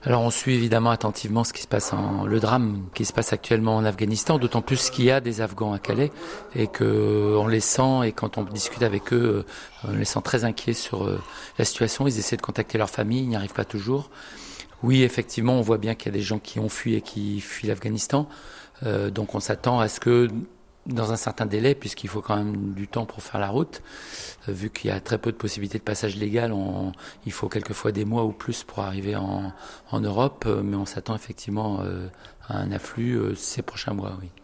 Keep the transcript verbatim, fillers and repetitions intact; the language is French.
Alors on suit évidemment attentivement ce qui se passe en, le drame qui se passe actuellement en Afghanistan, d'autant plus qu'il y a des Afghans à Calais et que on les sent, et quand on discute avec eux, on les sent très inquiets sur la situation. Ils essaient de contacter leur famille, ils n'y arrivent pas toujours. Oui, effectivement, on voit bien qu'il y a des gens qui ont fui et qui fuient l'Afghanistan, euh, donc on s'attend à ce que dans un certain délai, puisqu'il faut quand même du temps pour faire la route, euh, vu qu'il y a très peu de possibilités de passage légal, on, il faut quelquefois des mois ou plus pour arriver en, en Europe, euh, mais on s'attend effectivement euh, à un afflux euh, ces prochains mois, oui.